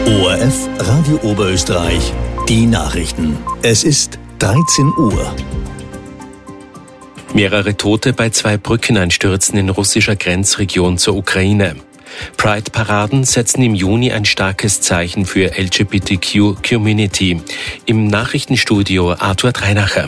ORF Radio Oberösterreich, die Nachrichten. Es ist 13 Uhr. Mehrere Tote bei 2 Brückeneinstürzen in russischer Grenzregion zur Ukraine. Pride-Paraden setzen im Juni ein starkes Zeichen für LGBTQ-Community. Im Nachrichtenstudio Arthur Dreinacher.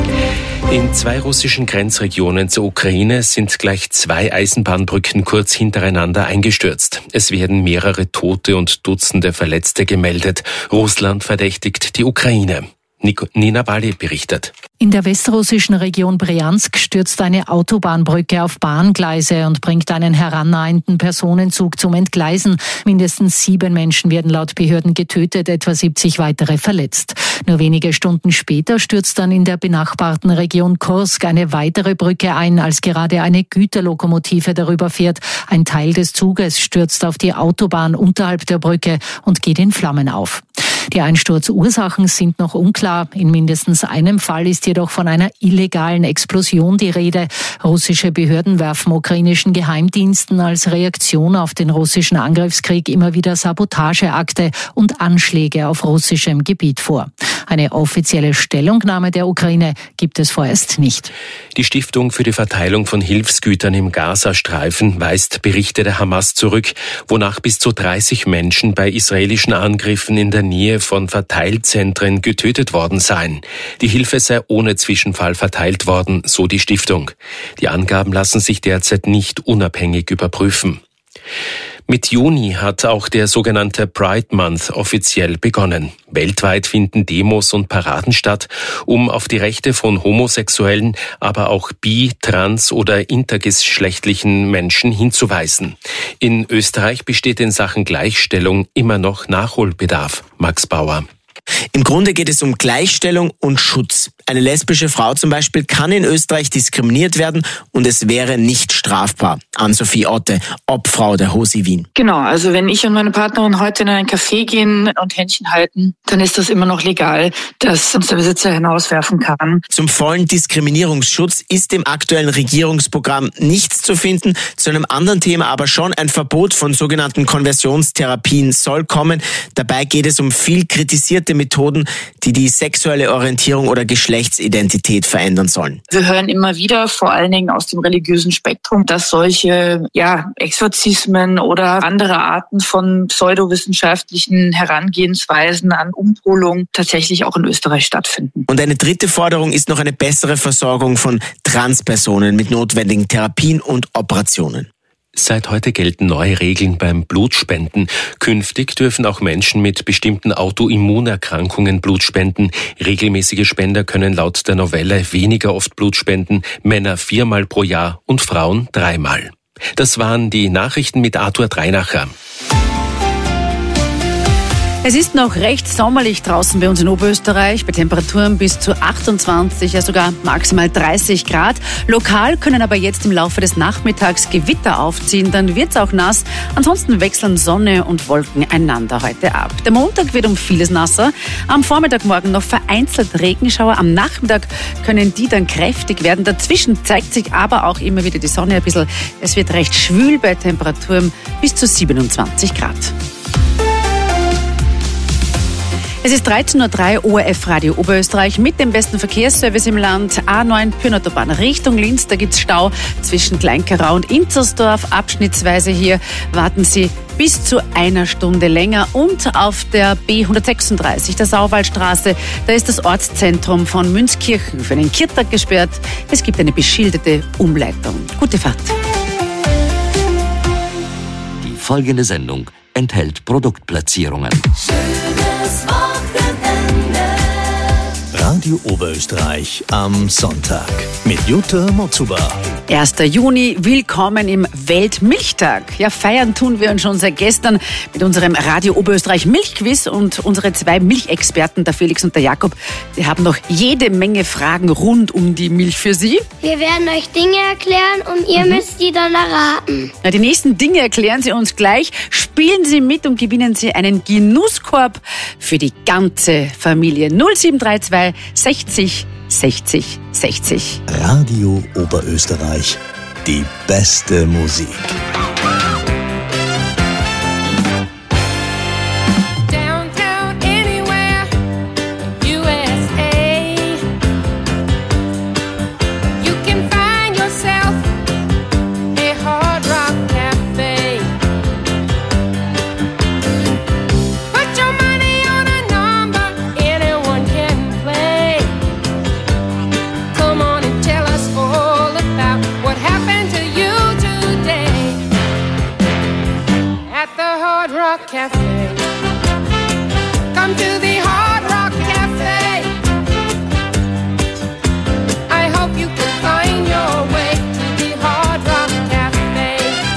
In 2 russischen Grenzregionen zur Ukraine sind gleich 2 Eisenbahnbrücken kurz hintereinander eingestürzt. Es werden mehrere Tote und Dutzende Verletzte gemeldet. Russland verdächtigt die Ukraine. Nina Bali berichtet. In der westrussischen Region Bryansk stürzt eine Autobahnbrücke auf Bahngleise und bringt einen herannahenden Personenzug zum Entgleisen. Mindestens 7 Menschen werden laut Behörden getötet, etwa 70 weitere verletzt. Nur wenige Stunden später stürzt dann in der benachbarten Region Kursk eine weitere Brücke ein, als gerade eine Güterlokomotive darüber fährt. Ein Teil des Zuges stürzt auf die Autobahn unterhalb der Brücke und geht in Flammen auf. Die Einsturzursachen sind noch unklar. In mindestens einem Fall ist jedoch von einer illegalen Explosion die Rede. Russische Behörden werfen ukrainischen Geheimdiensten als Reaktion auf den russischen Angriffskrieg immer wieder Sabotageakte und Anschläge auf russischem Gebiet vor. Eine offizielle Stellungnahme der Ukraine gibt es vorerst nicht. Die Stiftung für die Verteilung von Hilfsgütern im Gazastreifen weist Berichte der Hamas zurück, wonach bis zu 30 Menschen bei israelischen Angriffen in der Nähe von Verteilzentren getötet worden seien. Die Hilfe sei ohne Zwischenfall verteilt worden, so die Stiftung. Die Angaben lassen sich derzeit nicht unabhängig überprüfen. Mit Juni hat auch der sogenannte Pride Month offiziell begonnen. Weltweit finden Demos und Paraden statt, um auf die Rechte von homosexuellen, aber auch bi-, trans- oder intergeschlechtlichen Menschen hinzuweisen. In Österreich besteht in Sachen Gleichstellung immer noch Nachholbedarf. Max Bauer. Im Grunde geht es um Gleichstellung und Schutz. Eine lesbische Frau zum Beispiel kann in Österreich diskriminiert werden und es wäre nicht strafbar. Ann-Sophie Otte, Obfrau der HOSI Wien. Genau, also wenn ich und meine Partnerin heute in ein Café gehen und Händchen halten, dann ist das immer noch legal, dass uns der Besitzer hinauswerfen kann. Zum vollen Diskriminierungsschutz ist im aktuellen Regierungsprogramm nichts zu finden. Zu einem anderen Thema aber schon: ein Verbot von sogenannten Konversionstherapien soll kommen. Dabei geht es um viel kritisierte Methoden, die die sexuelle Orientierung oder Geschlechtsidentität verändern sollen. Wir hören immer wieder, vor allen Dingen aus dem religiösen Spektrum, dass solche Exorzismen oder andere Arten von pseudowissenschaftlichen Herangehensweisen an Umpolung tatsächlich auch in Österreich stattfinden. Und eine dritte Forderung ist noch eine bessere Versorgung von Transpersonen mit notwendigen Therapien und Operationen. Seit heute gelten neue Regeln beim Blutspenden. Künftig dürfen auch Menschen mit bestimmten Autoimmunerkrankungen Blut spenden. Regelmäßige Spender können laut der Novelle weniger oft Blut spenden, Männer 4-mal pro Jahr und Frauen 3-mal. Das waren die Nachrichten mit Arthur Dreinacher. Es ist noch recht sommerlich draußen bei uns in Oberösterreich, bei Temperaturen bis zu 28, ja sogar maximal 30 Grad. Lokal können aber jetzt im Laufe des Nachmittags Gewitter aufziehen, dann wird's auch nass. Ansonsten wechseln Sonne und Wolken einander heute ab. Der Montag wird um vieles nasser. Am Vormittag morgen noch vereinzelt Regenschauer. Am Nachmittag können die dann kräftig werden. Dazwischen zeigt sich aber auch immer wieder die Sonne ein bisschen. Es wird recht schwül bei Temperaturen bis zu 27 Grad. Es ist 13.03 Uhr, ORF Radio Oberösterreich mit dem besten Verkehrsservice im Land. A9 Pyrnautobahn Richtung Linz, da gibt's Stau zwischen Kleinkarau und Inzersdorf. Abschnittsweise hier warten Sie bis zu 1 Stunde länger. Und auf der B136, der Sauwaldstraße, da ist das Ortszentrum von Münzkirchen für den Kirtag gesperrt. Es gibt eine beschilderte Umleitung. Gute Fahrt. Die folgende Sendung enthält Produktplatzierungen. Radio Oberösterreich am Sonntag mit Jutta Motzuba. 1. Juni, willkommen im Weltmilchtag. Ja, feiern tun wir uns schon seit gestern mit unserem Radio Oberösterreich Milchquiz und unsere 2 Milchexperten, der Felix und der Jakob, die haben noch jede Menge Fragen rund um die Milch für Sie. Wir werden euch Dinge erklären und ihr müsst die dann erraten. Na, die nächsten Dinge erklären Sie uns gleich. Spielen Sie mit und gewinnen Sie einen Genusskorb für die ganze Familie. 0732 60 60 60. Radio Oberösterreich, die beste Musik. Hard Rock Cafe. Come to the Hard Rock Cafe. I hope you can find your way to the Hard Rock Cafe.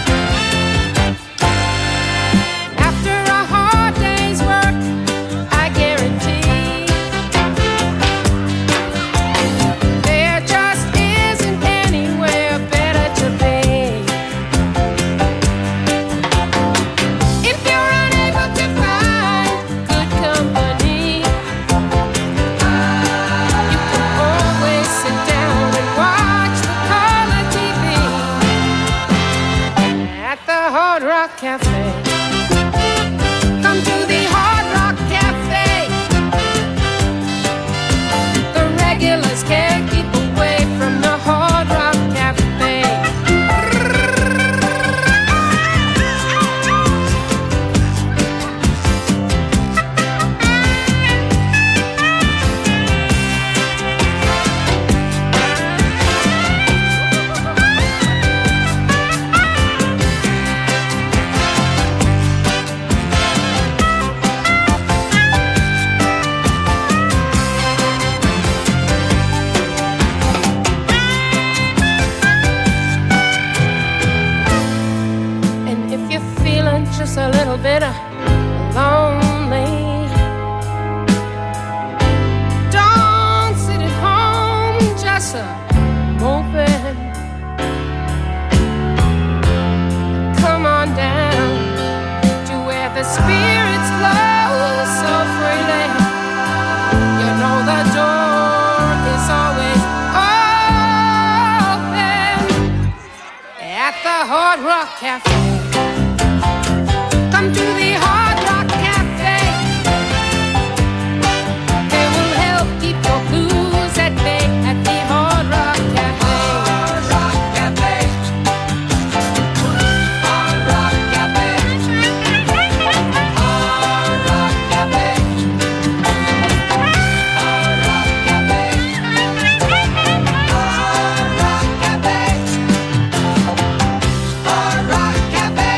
After a hard day's work, I guarantee there just isn't anywhere better to be. If you're unable to find good company, you can always sit down and watch the color TV at the Hard Rock Cafe. Come to the Hard Rock Cafe. The regulars can't keep away from the Hard Rock Cafe. And if you're feeling just a little bit lonely, don't sit at home just moping. Come on down to where the spirits flow so freely. You know the door is always open at the Hard Rock Cafe. Come to the Hard Rock Cafe. They will help keep your blues at bay at the Hard Rock Cafe. Hard Rock Cafe. Hard Rock Cafe. Hard Rock Cafe. Hard Rock Cafe. Hard Rock Cafe. Hard Rock Cafe.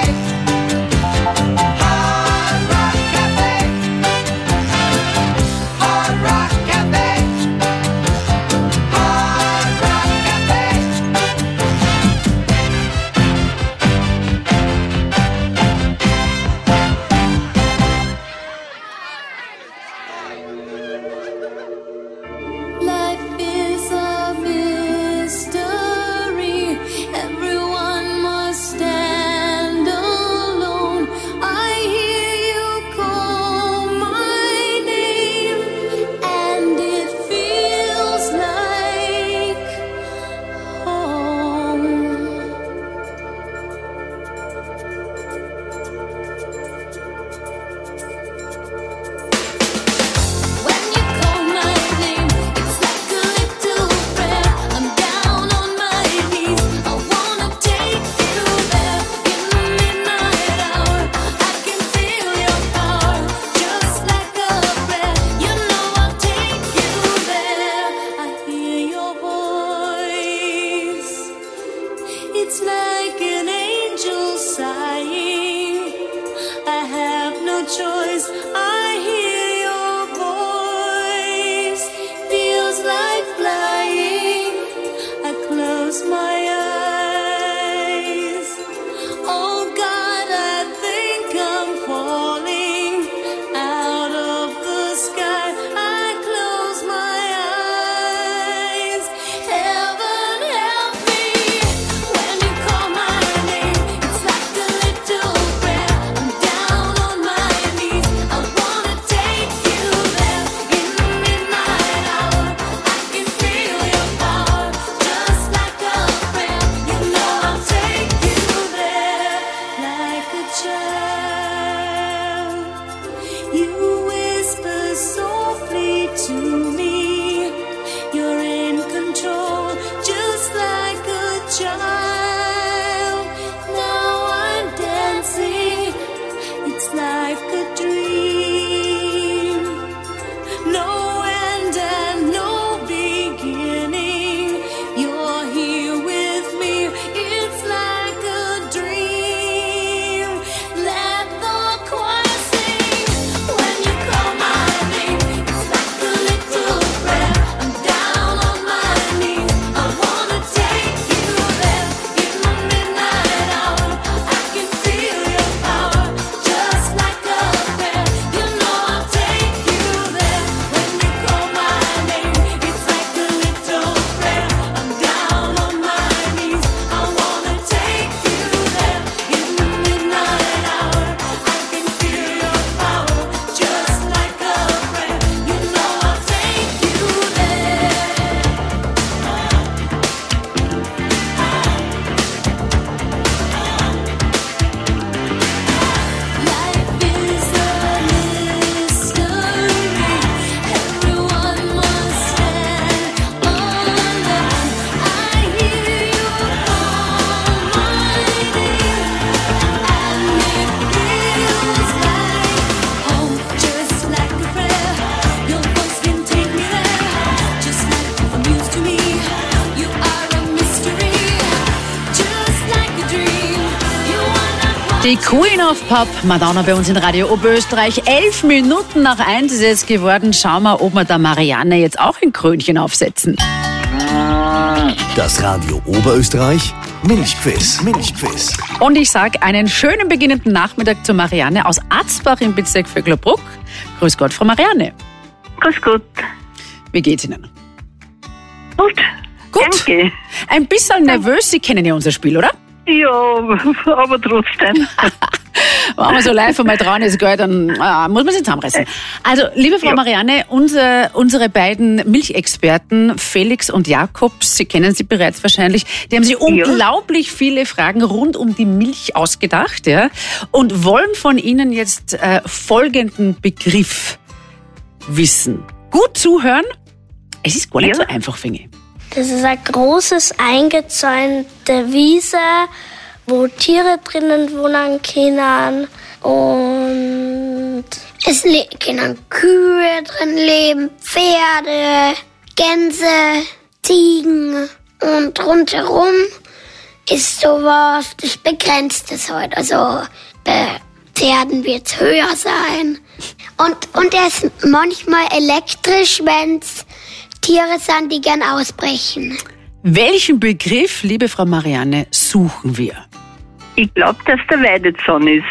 Die Queen of Pop, Madonna bei uns in Radio Oberösterreich. 11 Minuten nach 1 ist es geworden. Schauen wir, ob wir der Marianne jetzt auch ein Krönchen aufsetzen. Das Radio Oberösterreich Milchquiz. Und ich sage einen schönen beginnenden Nachmittag zu Marianne aus Atzbach im Bezirk Vöcklerbruck. Grüß Gott, Frau Marianne. Grüß Gott. Wie geht's Ihnen? Gut. Danke. Ein bisschen nervös, Sie kennen ja unser Spiel, oder? Ja, aber trotzdem. Wenn man so live einmal dran ist, gell, dann muss man sich zusammenreißen. Also, liebe Frau Marianne, unsere beiden Milchexperten, Felix und Jakob, Sie kennen sie bereits wahrscheinlich, die haben sich unglaublich viele Fragen rund um die Milch ausgedacht, ja, und wollen von Ihnen jetzt folgenden Begriff wissen. Gut zuhören, es ist gar nicht so einfach, finde ich. Das ist ein großes, eingezäunte Wiese, wo Tiere drinnen wohnen können. Und es können Kühe drin leben, Pferde, Gänse, Ziegen. Und rundherum ist sowas, das begrenzt es halt. Also bei Pferden wird es höher sein. Und er ist manchmal elektrisch, wenn es Tiere sind, die gern ausbrechen. Welchen Begriff, liebe Frau Marianne, suchen wir? Ich glaube, dass der Weidezahn ist.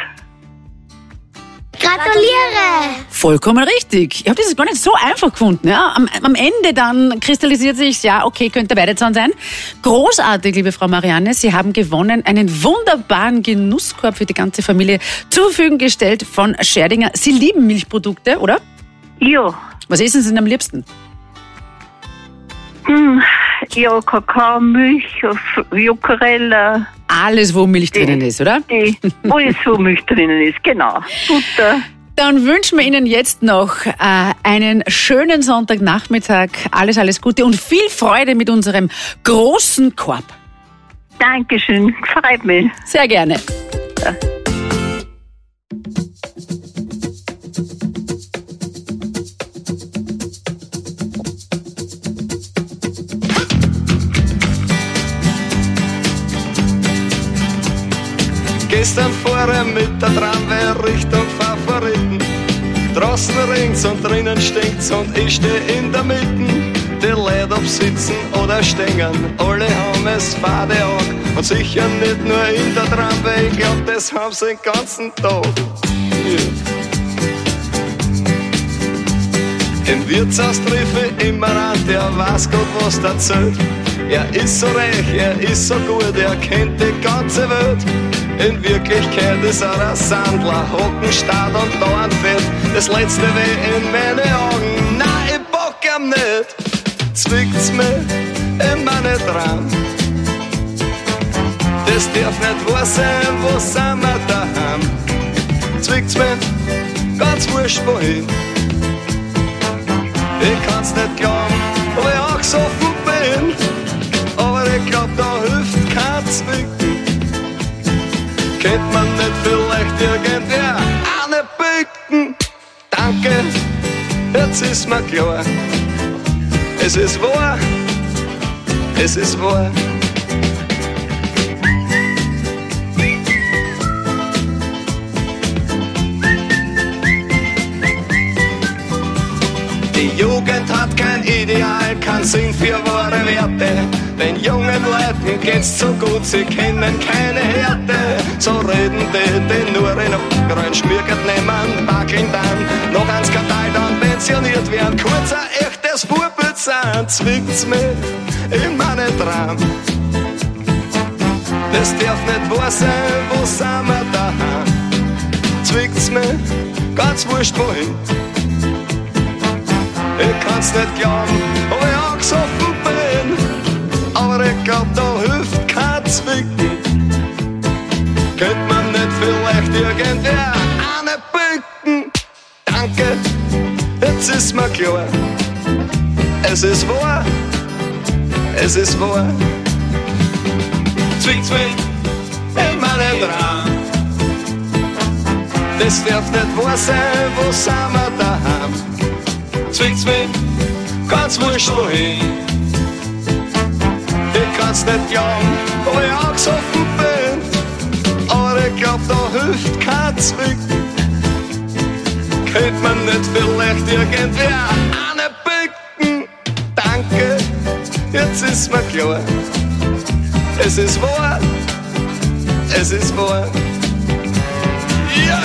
Gratuliere! Vollkommen richtig. Ich habe das gar nicht so einfach gefunden. Ja? Am Ende dann kristallisiert sich, ja, okay, könnte der Weidezahn sein. Großartig, liebe Frau Marianne. Sie haben gewonnen, einen wunderbaren Genusskorb für die ganze Familie zur Verfügung gestellt von Scherdinger. Sie lieben Milchprodukte, oder? Ja. Was essen Sie denn am liebsten? Ja, Kakaomilch, Jokarella. Alles, wo Milch drinnen ist, oder? Alles, wo Milch drinnen ist, genau. Butter. Dann wünschen wir Ihnen jetzt noch einen schönen Sonntagnachmittag. Alles Gute und viel Freude mit unserem großen Korb. Dankeschön, freut mich. Sehr gerne. Ja. Gestern fahre mit der Tramway Richtung Favoriten. Draußen ringt's und drinnen stinkt's und ich steh in der Mitte. Die Leute ob sitzen oder stehen, alle haben es fade an. Und sicher nicht nur in der Tramway, ich glaub, das haben sie den ganzen Tag. Im Wirtshaus triff ich immer an, der weiß Gott, was erzählt. Er ist so reich, er ist so gut, er kennt die ganze Welt. In Wirklichkeit ist er ein Sandler, Hockenstarrt und dauernd fett. Das letzte weh in meine Augen, nein, ich bock ihm nicht. Zwickt's mir in meine Traum. Das darf nicht wahr sein, wo sind wir daheim? Zwickt's mir ganz wurscht wohin. Ich kann's nicht glauben, ob ich auch so viel bin. Aber ich glaub, da hilft kein Zwicken. Kennt man nicht vielleicht irgendwer eine Bücken? Danke, jetzt ist mir klar. Es ist wahr, es ist wahr. Die Jugend hat kein Ideal, kein Sinn für wahre Werte. Den jungen Leuten geht's so gut, sie kennen keine Härte. So reden die nur in Grün schmirgert nehmen, wackeln dann, noch ans Kartal dann pensioniert werden. Kurz ein echtes Vorbild sein, zwickt's mir in meine Traum. Das darf nicht wahr sein, wo sind wir daheim? Zwickt's mir ganz wurscht wohin. Ich kann's nicht glauben, ob ich angesoffen bin. Aber ich glaub, da hilft kein Zwicken. Könnt man nicht vielleicht irgendwer eine bücken? Danke, jetzt ist mir klar. Es ist wahr, es ist wahr. Zwickt mich in meinen Traum. Das darf nicht wahr sein, wo sind wir daheim? Zwickt's mich ganz wurscht wohin. Ich kann's nicht glauben, ob ich angesoffen bin. Aber ich ich glaub, da hilft kein Zwick. Könnt man nicht vielleicht irgendwer anbicken? Danke, jetzt ist mir klar. Es ist wahr, es ist wahr. Ja!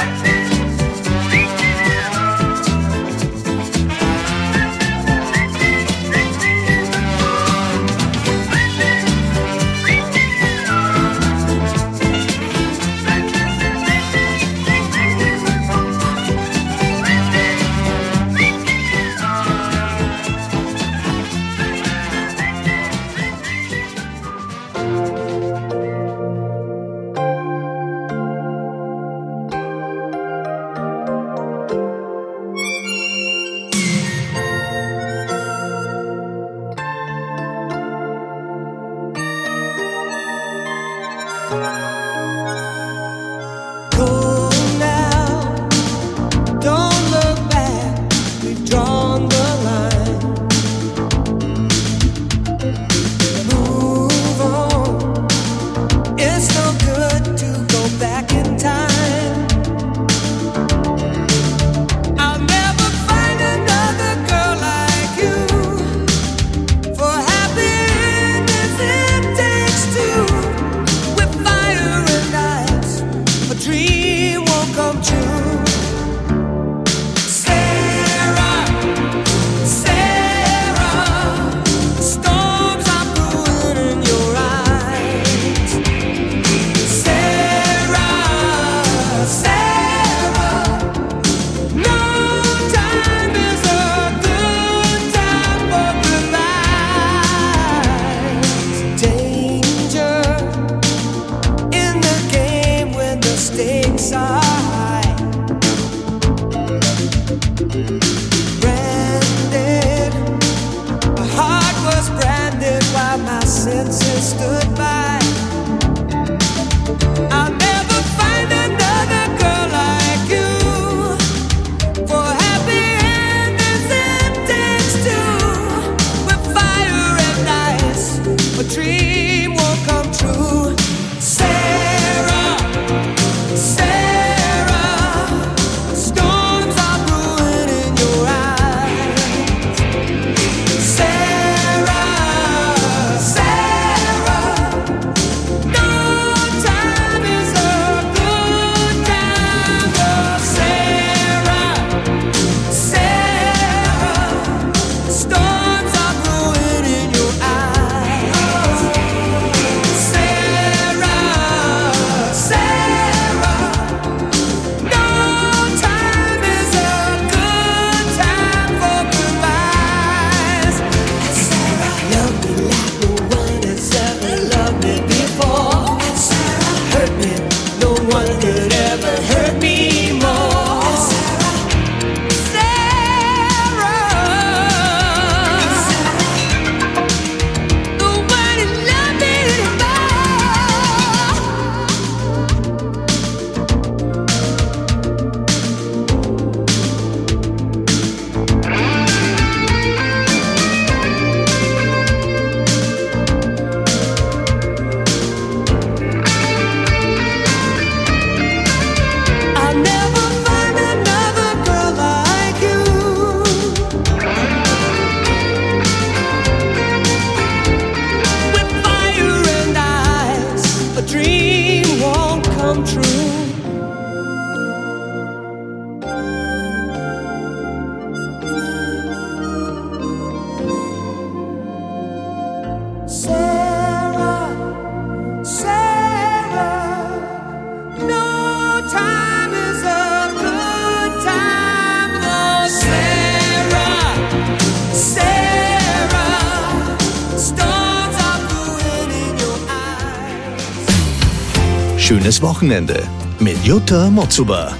Schönes Wochenende mit Jutta Motzuba.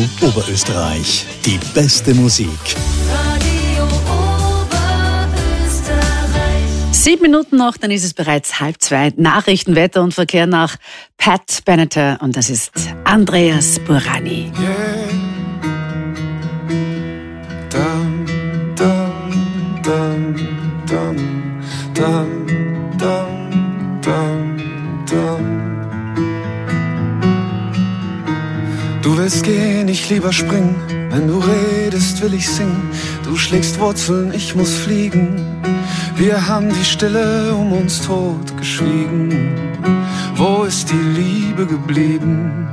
13 Oberösterreich. Die beste Musik. Radio Oberösterreich. 7 Minuten noch, dann ist es bereits 1:30. Nachrichten, Wetter und Verkehr nach Pat Benatar und das ist Andreas Burani. Yeah. Dum, dum, dum, dum, dum, dum, dum, dum. Du willst gehen, ich lieber springen. Wenn du redest, will ich singen. Du schlägst Wurzeln, ich muss fliegen. Wir haben die Stille um uns tot geschwiegen. Wo ist die Liebe geblieben?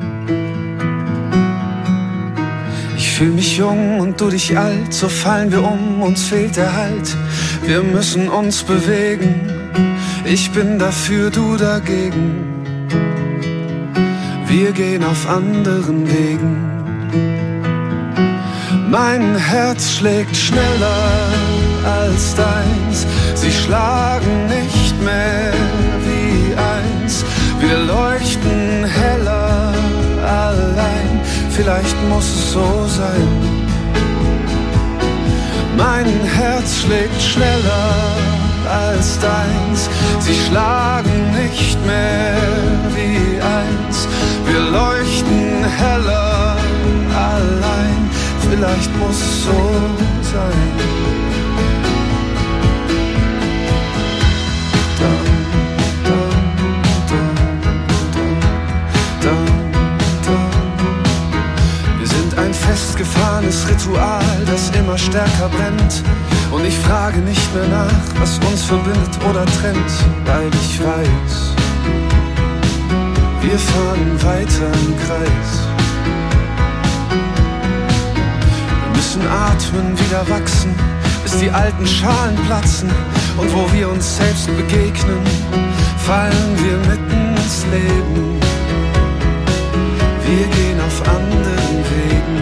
Ich fühl mich jung und du dich alt, so fallen wir um, uns fehlt der Halt. Wir müssen uns bewegen, ich bin dafür, du dagegen. Wir gehen auf anderen Wegen. Mein Herz schlägt schneller als deins. Sie schlagen nicht mehr wie eins. Wir leuchten heller allein. Vielleicht muss es so sein. Mein Herz schlägt schneller als deins. Sie schlagen nicht mehr wie eins. Wir leuchten heller allein. Vielleicht muss es so sein. Wir sind ein festgefahrenes Ritual, das immer stärker brennt. Und ich frage nicht mehr nach, was uns verbindet oder trennt, weil ich weiß, wir fahren weiter im Kreis. Atmen, wieder wachsen, bis die alten Schalen platzen. Und wo wir uns selbst begegnen, fallen wir mitten ins Leben. Wir gehen auf anderen Wegen.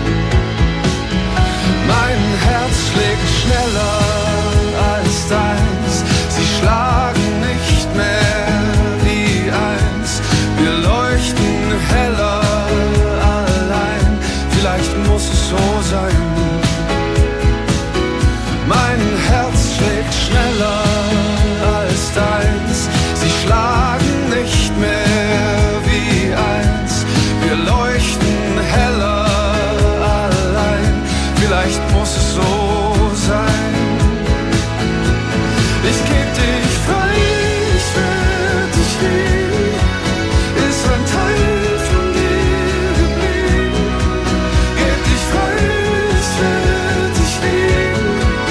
Mein Herz schlägt schneller als deins. Sie schlagen nicht mehr wie eins. Wir leuchten heller allein. Vielleicht muss es so sein. Mein Herz schlägt schneller als deins. Sie schlagen nicht mehr wie eins. Wir leuchten heller allein. Vielleicht muss es so sein. Ich geb dich frei, ich werd dich lieben. Ist ein Teil von dir geblieben. Geb dich frei, ich werd dich lieben.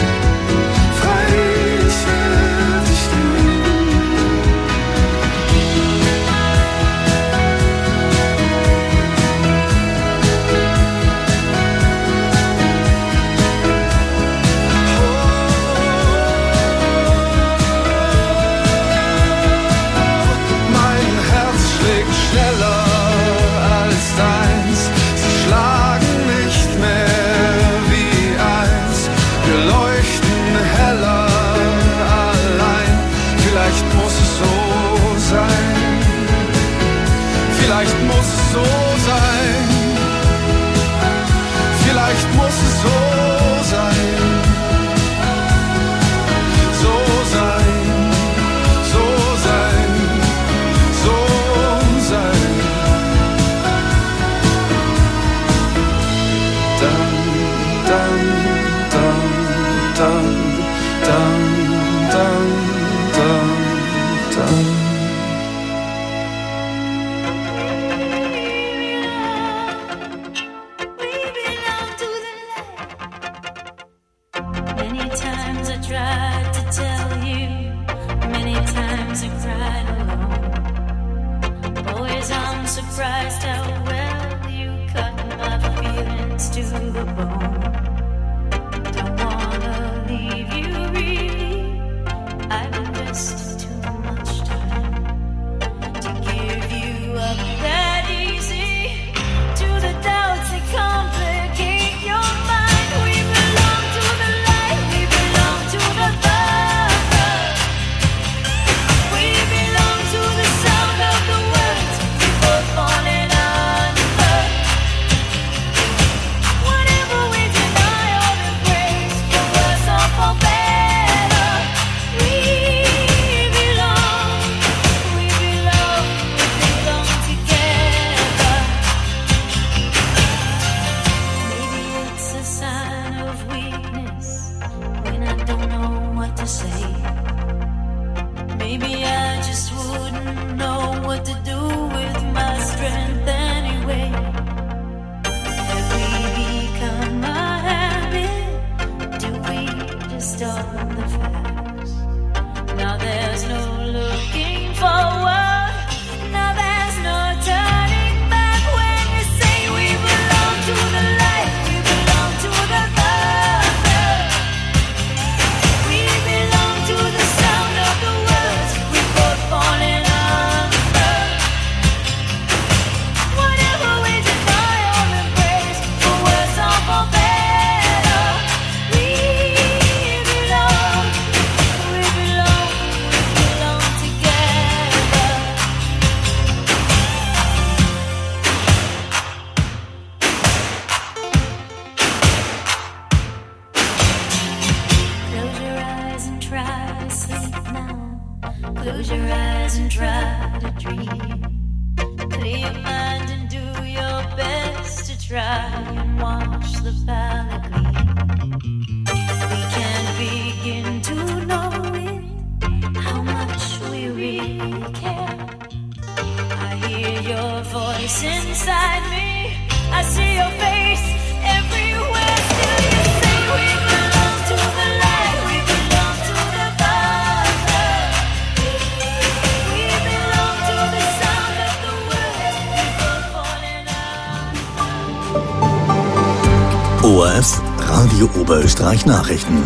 Vielleicht muss es so sein. Vielleicht muss es so sein. So sein. So sein. So sein. Dann, dann, dann, dann, dann, dann, dann, dann. maybe I just wouldn't know what to do with my strength anyway. Have we become a habit? Do we just stop the facts? Now there's no looking forward. Now there's no turning back when you say we belong to the light, we belong to the thunder. We belong to the sound of the words we both falling under. Whatever we deny or embrace, for worse or for better, we belong together. Close your eyes and try to sleep now. Close your eyes and try to dream. Clear your mind and do your best to try and watch the palette gleam. We can't begin to know it, how much we really care. I hear your voice inside me, I see your face everywhere. Still you say we belong to the light, we belong to the thunder. We belong to the sound of the words we both falling out. ORF Radio Oberösterreich Nachrichten.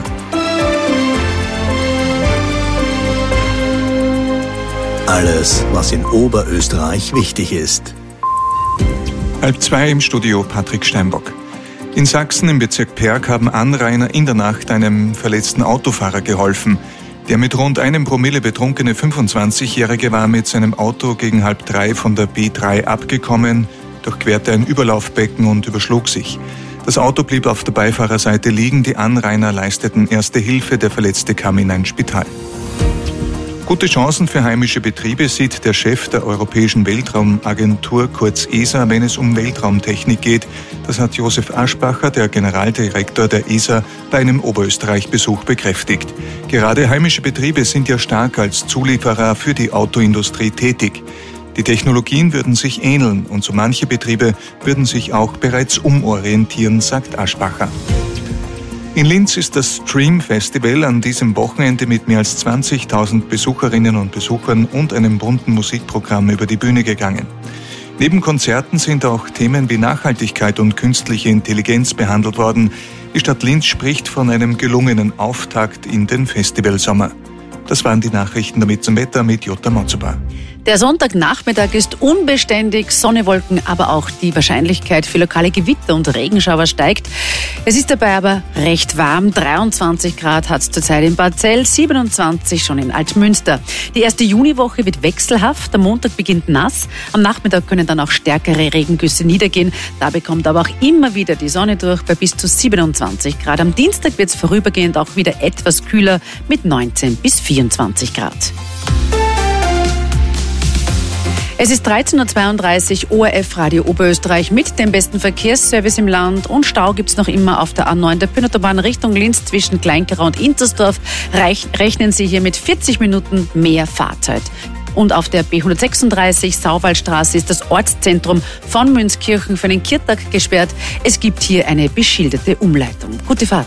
Alles, was in Oberösterreich wichtig ist. 1:30 im Studio Patrick Steinbock. In Sachsen im Bezirk Perg haben Anrainer in der Nacht einem verletzten Autofahrer geholfen. Der mit rund 1 Promille betrunkene 25-Jährige war mit seinem Auto gegen 2:30 von der B3 abgekommen, durchquerte ein Überlaufbecken und überschlug sich. Das Auto blieb auf der Beifahrerseite liegen, die Anrainer leisteten erste Hilfe, der Verletzte kam in ein Spital. Gute Chancen für heimische Betriebe sieht der Chef der Europäischen Weltraumagentur, kurz ESA, wenn es um Weltraumtechnik geht. Das hat Josef Aschbacher, der Generaldirektor der ESA, bei einem Oberösterreich-Besuch bekräftigt. Gerade heimische Betriebe sind ja stark als Zulieferer für die Autoindustrie tätig. Die Technologien würden sich ähneln und so manche Betriebe würden sich auch bereits umorientieren, sagt Aschbacher. In Linz ist das Stream Festival an diesem Wochenende mit mehr als 20.000 Besucherinnen und Besuchern und einem bunten Musikprogramm über die Bühne gegangen. Neben Konzerten sind auch Themen wie Nachhaltigkeit und künstliche Intelligenz behandelt worden. Die Stadt Linz spricht von einem gelungenen Auftakt in den Festivalsommer. Das waren die Nachrichten damit zum Wetter mit Jutta Motzuba. Der Sonntagnachmittag ist unbeständig, Sonne, Wolken, aber auch die Wahrscheinlichkeit für lokale Gewitter und Regenschauer steigt. Es ist dabei aber recht warm. 23 Grad hat es zurzeit in Barzell, 27 schon in Altmünster. Die erste Juniwoche wird wechselhaft. Am Montag beginnt nass. Am Nachmittag können dann auch stärkere Regengüsse niedergehen. Da bekommt aber auch immer wieder die Sonne durch bei bis zu 27 Grad. Am Dienstag wird es vorübergehend auch wieder etwas kühler mit 19 bis 24 Grad. Es ist 13.32 Uhr, ORF Radio Oberösterreich mit dem besten Verkehrsservice im Land. Und Stau gibt's noch immer auf der A9 der Bühnerbahn Richtung Linz zwischen Kleinkerau und Intersdorf. Rechnen Sie hier mit 40 Minuten mehr Fahrzeit. Und auf der B136 Sauwaldstraße ist das Ortszentrum von Münzkirchen für den Kirtag gesperrt. Es gibt hier eine beschilderte Umleitung. Gute Fahrt.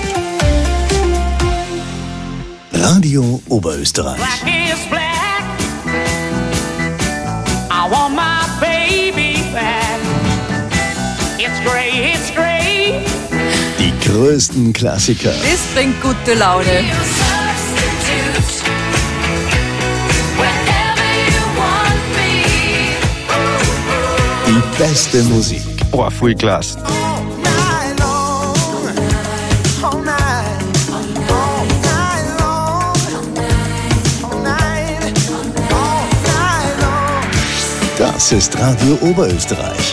Radio Oberösterreich. I want my baby back. It's great. Die größten Klassiker. Das bringt gute Laune. Die beste Musik. Oh, voll klasse. Das ist Radio Oberösterreich.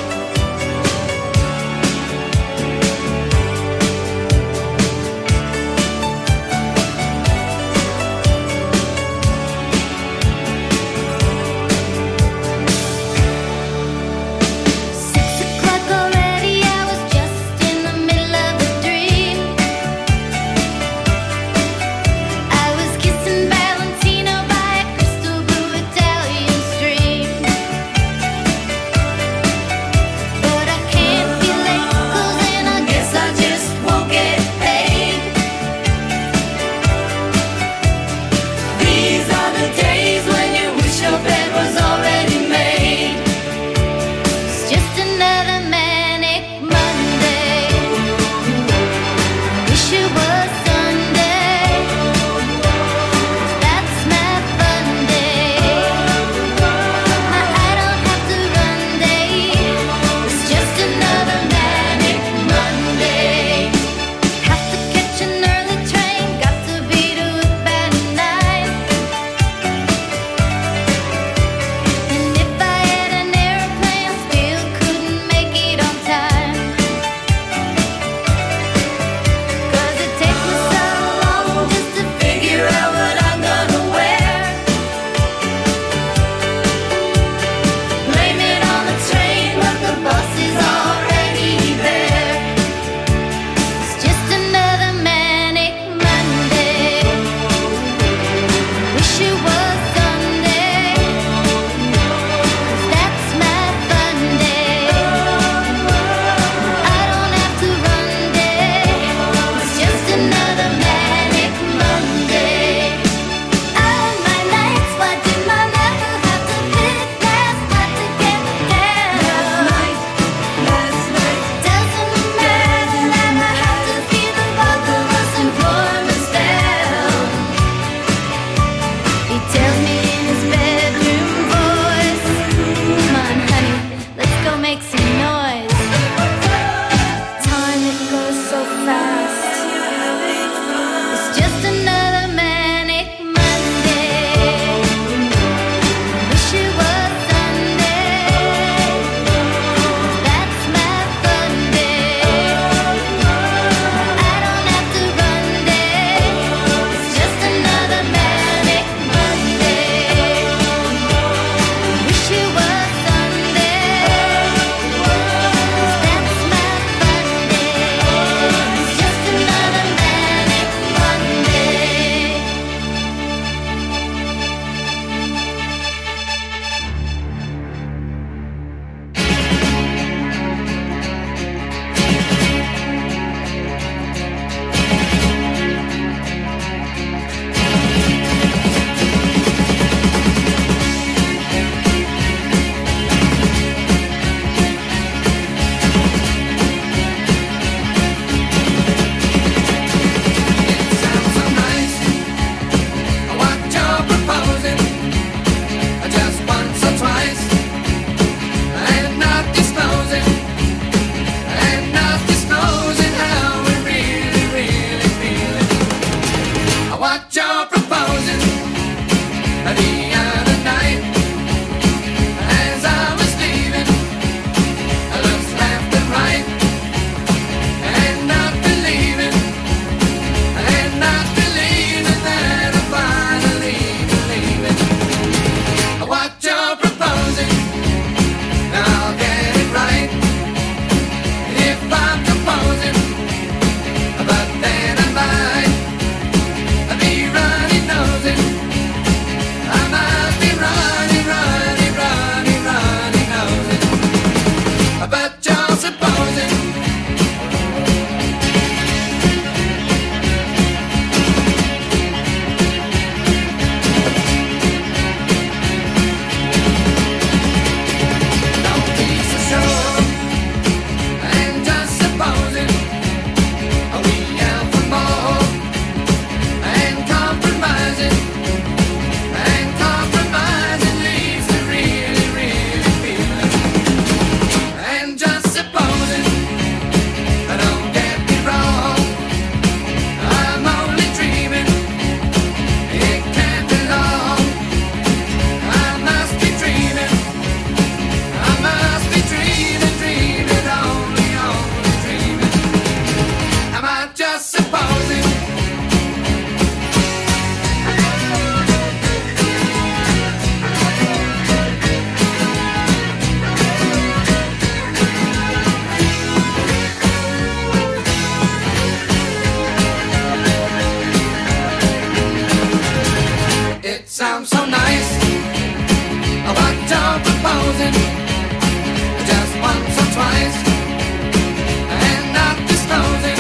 nice. What you're proposing, just once or twice, and not disclosing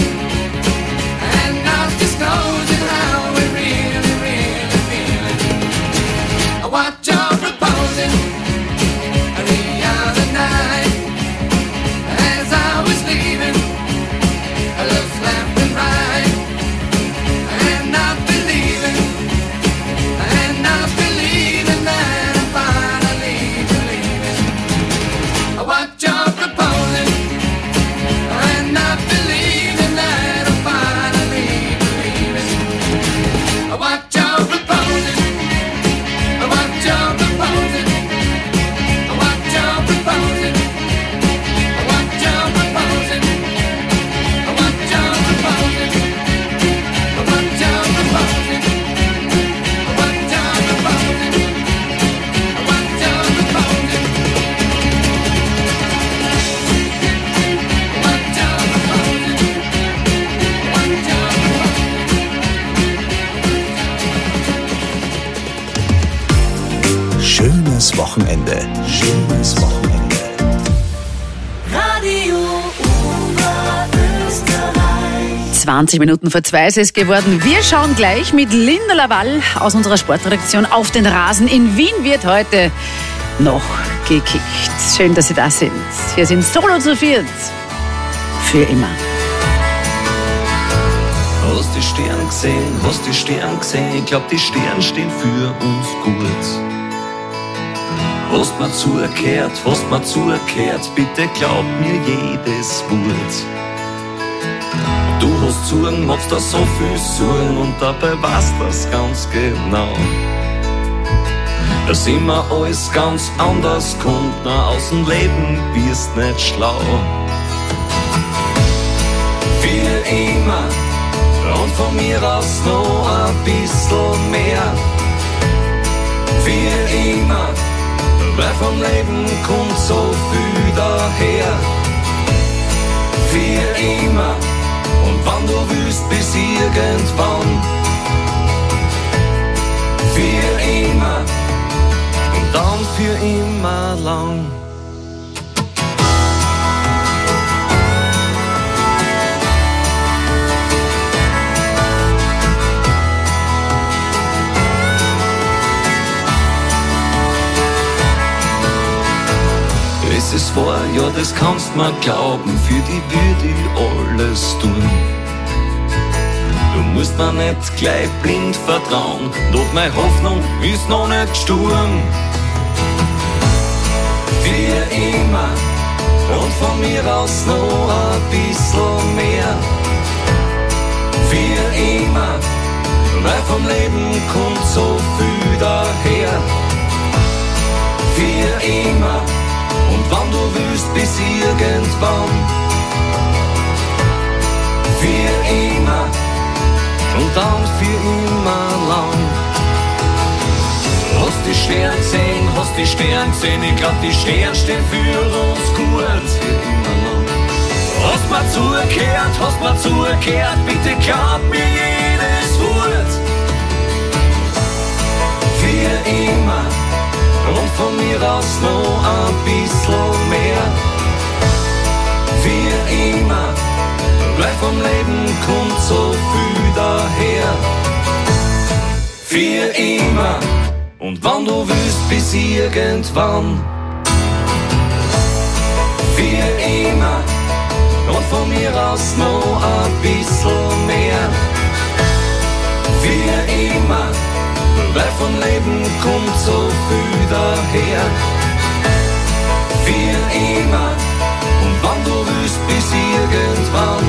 how we really, really feeling. What you're proposing the other night, as I was leaving, I looked left and right, and not believing that I'm finally believing what you're proposing, and not believing that I'm finally believing what you're proposing, what you're proposing, what you're proposing, what you're proposing, what you're proposing, what you're proposing, what you're proposing, what you're proposing, Schönes Wochenende. Schönes Wochenende. Radio Oberösterreich. 20 Minuten vor 2 ist es geworden. Wir schauen gleich mit Linda Laval aus unserer Sportredaktion auf den Rasen. In Wien wird heute noch gekickt. Schön, dass Sie da sind. Wir sind solo zu viert. Für immer. Hast die Sterne gesehen, hast die Sterne gesehen, ich glaub die Sterne stehen für uns gut. Hast mir zugehört, bitte glaub mir jedes Wort. Du hast zugen, machst da so viel Sorgen und dabei weißt das ganz genau. Dass immer alles ganz anders kommt, na aus dem Leben wirst nicht schlau. Für immer und von mir aus noch ein bisschen mehr. Für immer, weil vom Leben kommt so viel daher. Für immer, und wann du willst, bis irgendwann. Für immer, und dann für immer lang. Es ist wahr, ja, das kannst mir glauben, für die würd ich alles tun. Du musst mir nicht gleich blind vertrauen, doch meine Hoffnung ist noch nicht gestorben. Für immer und von mir aus noch ein bisschen mehr. Für immer, weil vom Leben kommt so viel daher. Für immer. Und wann du willst, bis irgendwann. Für immer und dann für immer lang. Hast die Sterne gesehen, ich glaub die Sterne stehen für uns gut. Für immer lang. Hast mir zugehört, bitte glaub mir jedes Wort. Für immer. Und von mir aus noch ein bisschen mehr. Für immer, weil vom Leben kommt so viel daher. Für immer, und wann du willst, bis irgendwann. Für immer, und von mir aus noch ein bisschen mehr. Für immer, weil vom Leben kommt so viel daher. Für immer, und wann du willst, bis irgendwann.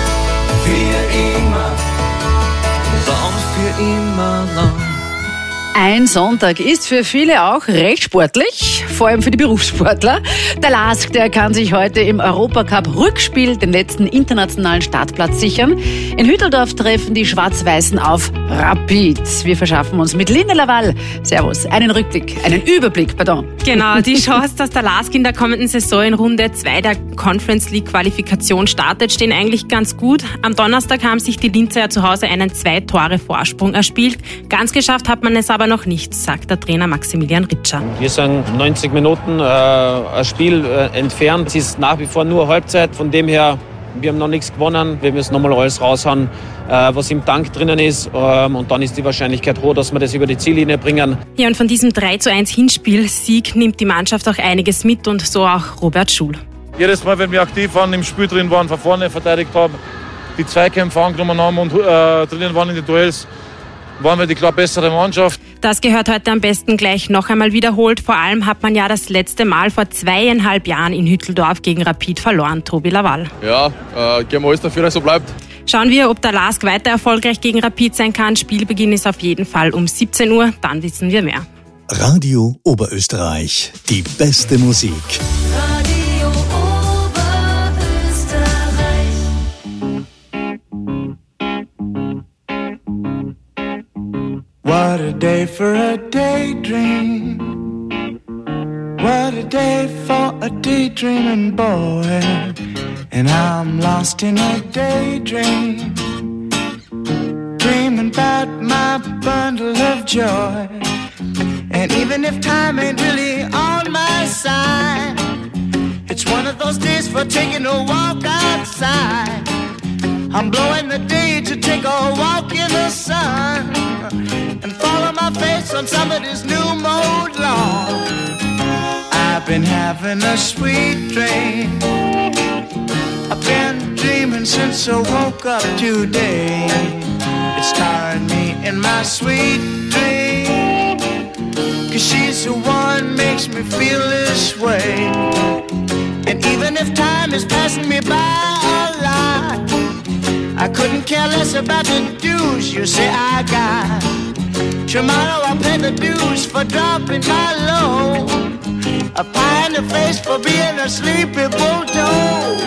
Für immer, und dann für immer lang. Ein Sonntag ist für viele auch recht sportlich, vor allem für die Berufssportler. Der LASK, der kann sich heute im Europacup-Rückspiel den letzten internationalen Startplatz sichern. In Hütteldorf treffen die Schwarz-Weißen auf Rapid. Wir verschaffen uns mit Linda Laval, servus, einen Überblick. Genau, die Chance, dass der LASK in der kommenden Saison in Runde 2 der Conference League Qualifikation startet, stehen eigentlich ganz gut. Am Donnerstag haben sich die Linzer ja zu Hause einen 2-Tore-Vorsprung erspielt. Ganz geschafft hat man es aber noch nicht, sagt der Trainer Maximilian Ritscher. Wir sind 90 Minuten ein Spiel entfernt. Es ist nach wie vor nur Halbzeit. Von dem her, wir haben noch nichts gewonnen. Wir müssen nochmal alles raushauen, was im Tank drinnen ist. Und dann ist die Wahrscheinlichkeit hoch, dass wir das über die Ziellinie bringen. Ja, und von diesem 3:1 Hinspiel-Sieg nimmt die Mannschaft auch einiges mit und so auch Robert Schul. Jedes Mal, wenn wir aktiv waren, im Spiel drin waren, von vorne verteidigt haben, die Zweikämpfe angenommen haben und drinnen waren in den Duells, waren wir die klar bessere Mannschaft. Das gehört heute am besten gleich noch einmal wiederholt. Vor allem hat man ja das letzte Mal vor 2,5 Jahren in Hütteldorf gegen Rapid verloren. Tobi Laval. Ja, gehen wir alles dafür, dass so bleibt. Schauen wir, ob der LASK weiter erfolgreich gegen Rapid sein kann. Spielbeginn ist auf jeden Fall um 17 Uhr, dann wissen wir mehr. Radio Oberösterreich, die beste Musik. Radio Oberösterreich. What a day for a daydream. What a day for a daydreaming boy. And I'm lost in a daydream, dreaming about my bundle of joy. And even if time ain't really on my side, it's one of those days for taking a walk outside. I'm blowing the day to take a walk in the sun and follow my face on somebody's new mode lawn. I've been having a sweet dream. I've been dreaming since I woke up today. It's tiring me in my sweet dream, 'cause she's the one makes me feel this way. And even if time is passing me by a lot, I couldn't care less about the dues you say I got. Tomorrow I'll pay the dues for dropping my load, a pie in the face for being a sleepy bulldog.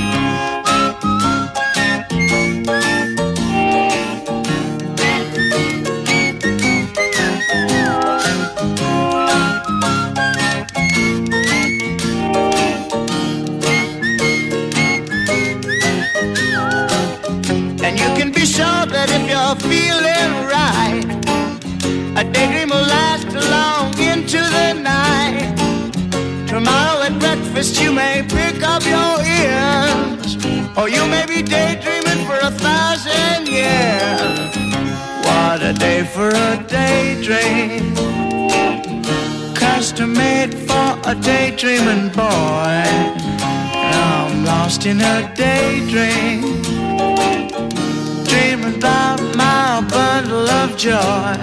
And you can be sure that if you're feeling right, a daydream will last long into the night. Tomorrow at breakfast you may pick up your ears, or you may be daydreaming for 1,000 years. What a day for a daydream, custom made for a daydreaming boy. I'm lost in a daydream, dreaming about my bundle of joy.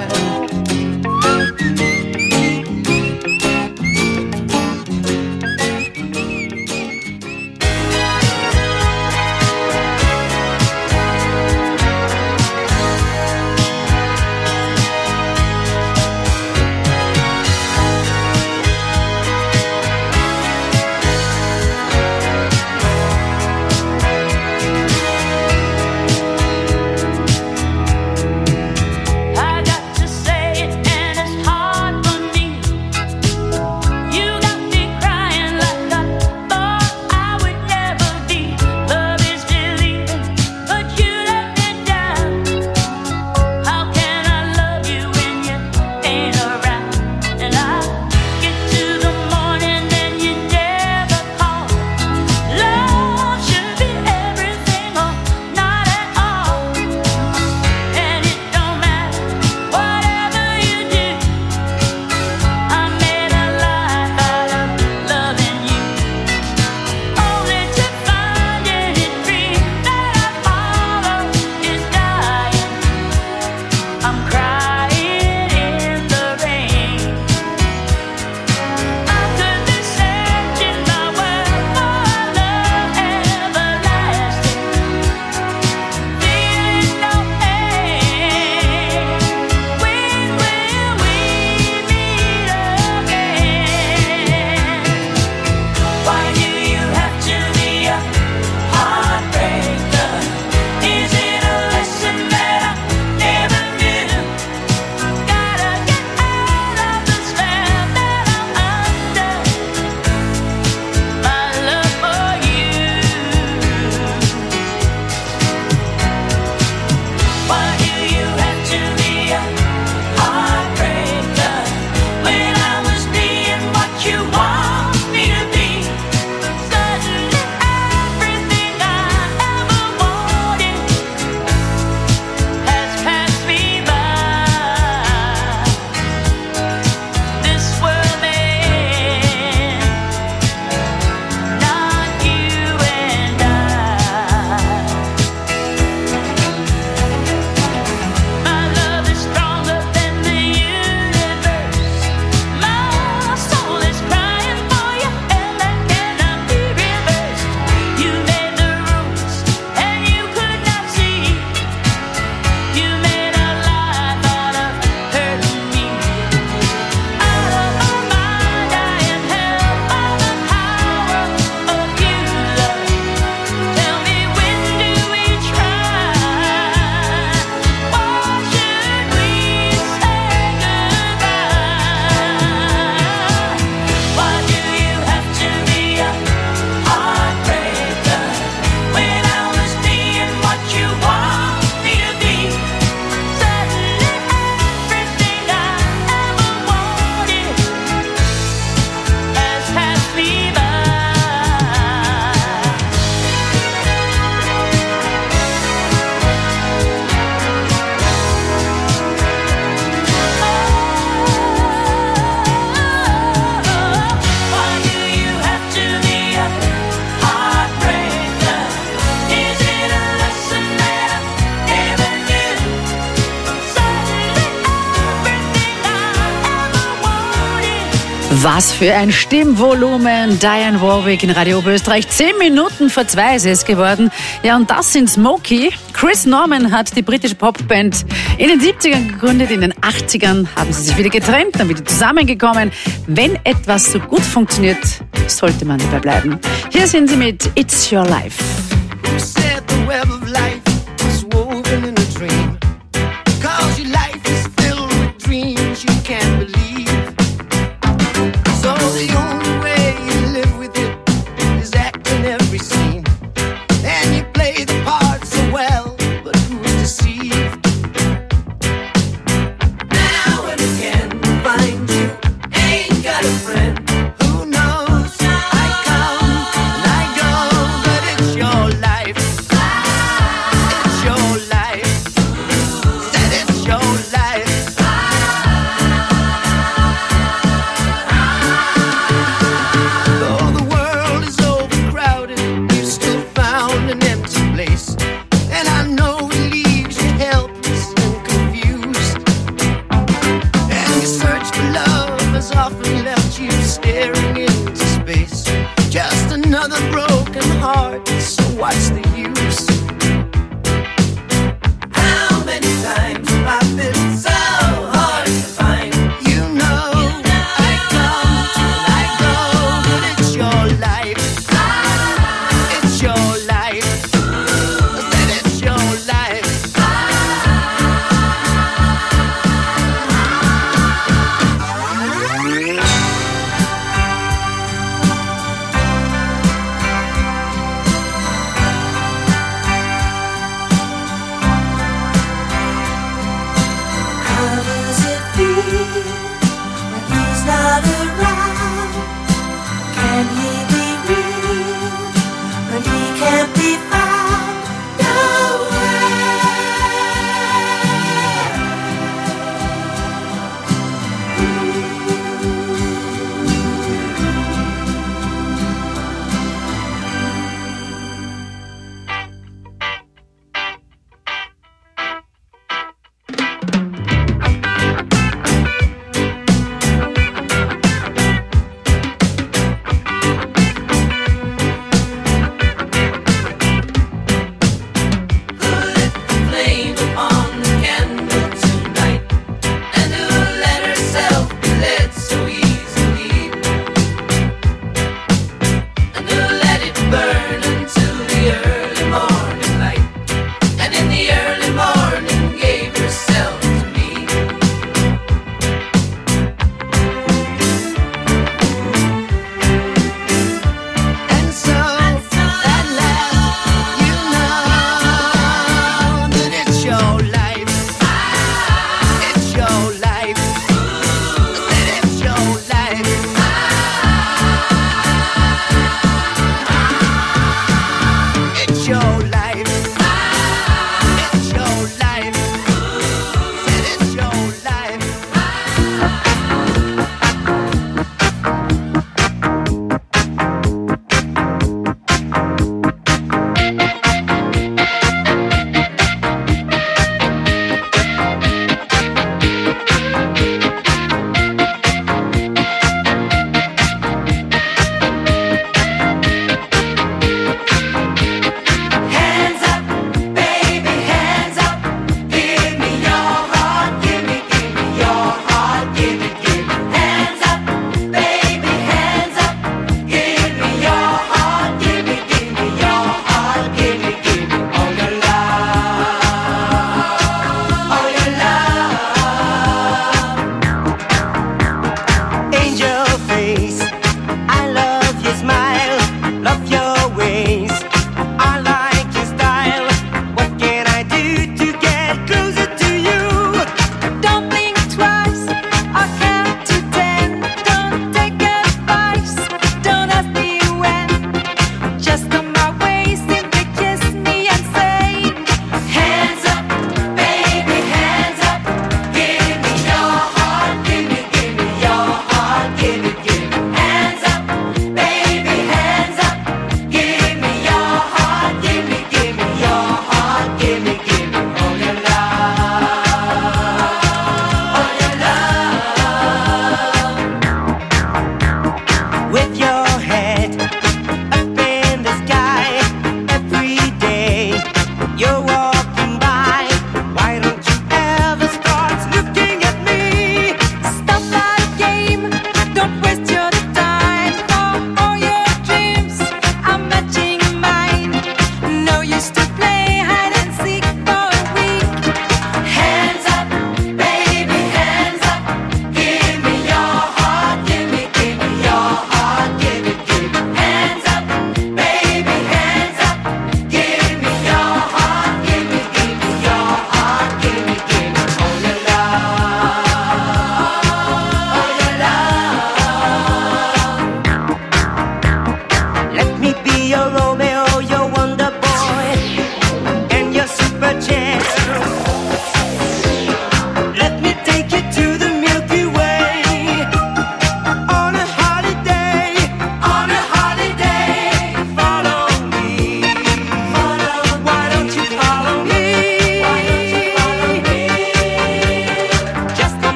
I got to say Was für ein Stimmvolumen. Diane Warwick in Radio Oberösterreich. 10 Minuten vor 2 ist es geworden. Ja, und das sind Smokey. Chris Norman hat die britische Popband in den 70ern gegründet. In den 80ern haben sie sich wieder getrennt, dann wieder zusammengekommen. Wenn etwas so gut funktioniert, sollte man dabei bleiben. Hier sind sie mit It's Your Life. Who said the web of life was woven in a dream? 'Cause your life is filled with dreams you can't believe. So the only way you live with it is acting every scene. And you play the part so well, but who's deceived? Now and again, find you ain't got a friend. Who knows? I come and I go, but it's your life. It's your life. Said it's your life. Though the world is overcrowded, you've still found an empty place. And I know it leaves you helpless and confused. And your search for love has often left you staring into space. Just another broken heart, so what's the use? How many times have I been so hard to find? You know, I come and I go, but it's your life. It's your life. I said it's your life.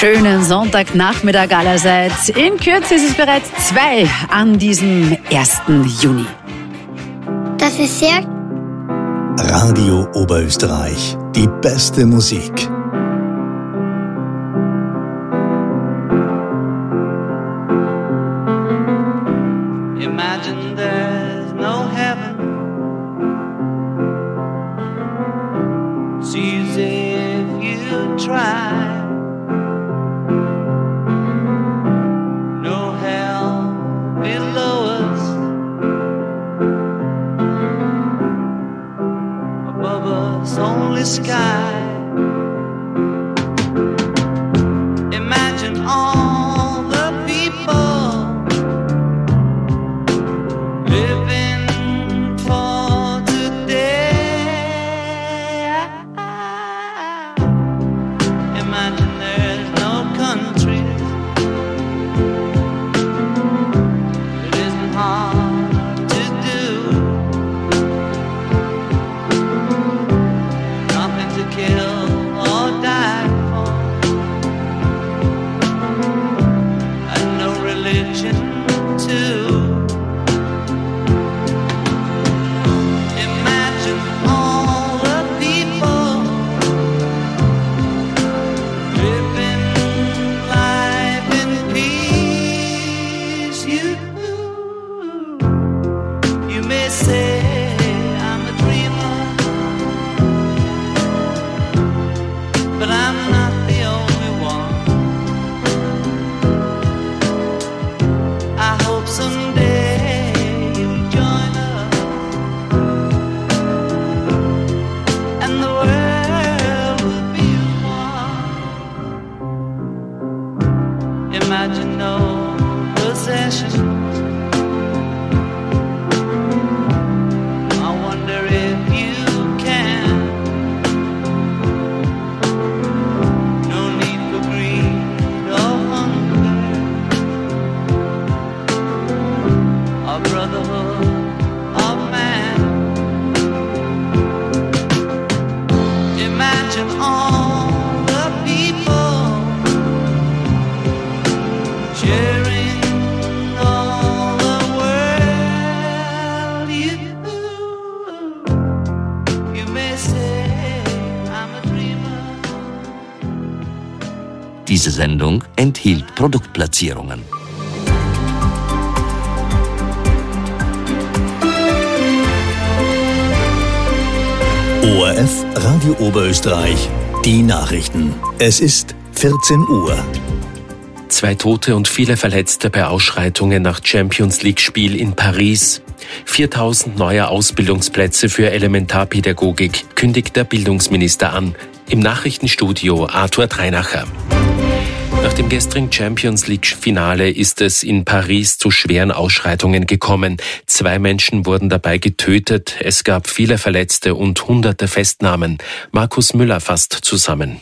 Schönen Sonntagnachmittag allerseits. In Kürze ist es bereits 2 an diesem 1. Juni. Das ist sehr Radio Oberösterreich, die beste Musik. Imagine there's no heaven. It's easy if you try. No hell below us. Above us only sky. Imagine all the people living for today. Imagine there's no countries. It isn't hard to do. Nothing to kill or die for. And no religion too. Imagine all the people living life in peace. You may say I'm a dreamer, but I'm not the only one. I hope someday you'll join us and the world will be one. Imagine no possessions. I wonder if you can. No need for greed or hunger. A brotherhood of man. Imagine all the people sharing all the world. You may say I'm a dreamer. Diese Sendung enthielt Produktplatzierungen. ORF Radio Oberösterreich, die Nachrichten. Es ist 14 Uhr. 2 Tote und viele Verletzte bei Ausschreitungen nach Champions-League-Spiel in Paris. 4.000 neue Ausbildungsplätze für Elementarpädagogik kündigt der Bildungsminister an. Im Nachrichtenstudio Arthur Dreinacher. Nach dem gestrigen Champions-League-Finale ist es in Paris zu schweren Ausschreitungen gekommen. 2 Menschen wurden dabei getötet, es gab viele Verletzte und hunderte Festnahmen. Markus Müller fasst zusammen.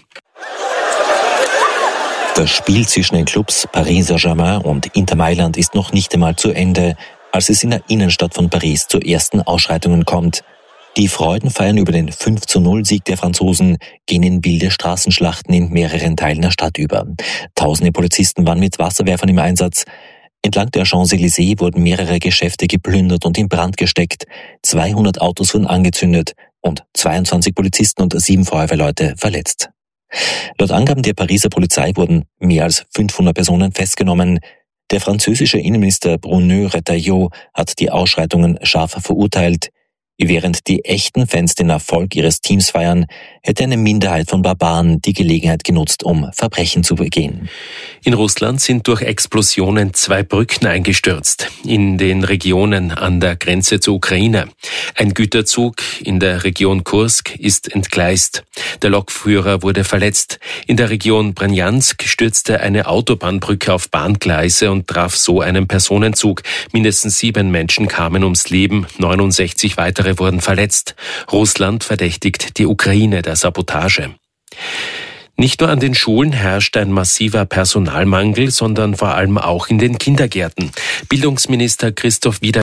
Das Spiel zwischen den Clubs Paris Saint-Germain und Inter Mailand ist noch nicht einmal zu Ende, als es in der Innenstadt von Paris zu ersten Ausschreitungen kommt. Die Freudenfeiern über den 5:0-Sieg der Franzosen gehen in wilde Straßenschlachten in mehreren Teilen der Stadt über. Tausende Polizisten waren mit Wasserwerfern im Einsatz. Entlang der Champs-Élysées wurden mehrere Geschäfte geplündert und in Brand gesteckt. 200 Autos wurden angezündet und 22 Polizisten und 7 Feuerwehrleute verletzt. Laut Angaben der Pariser Polizei wurden mehr als 500 Personen festgenommen. Der französische Innenminister Bruno Retailleau hat die Ausschreitungen scharf verurteilt. Während die echten Fans den Erfolg ihres Teams feiern, hätte eine Minderheit von Barbaren die Gelegenheit genutzt, um Verbrechen zu begehen. In Russland sind durch Explosionen 2 Brücken eingestürzt, in den Regionen an der Grenze zur Ukraine. Ein Güterzug in der Region Kursk ist entgleist. Der Lokführer wurde verletzt. In der Region Bryansk stürzte eine Autobahnbrücke auf Bahngleise und traf so einen Personenzug. Mindestens 7 Menschen kamen ums Leben, 69 weitere wurden verletzt. Russland verdächtigt die Ukraine der Sabotage. Nicht nur an den Schulen herrscht ein massiver Personalmangel, sondern vor allem auch in den Kindergärten. Bildungsminister Christoph Wieder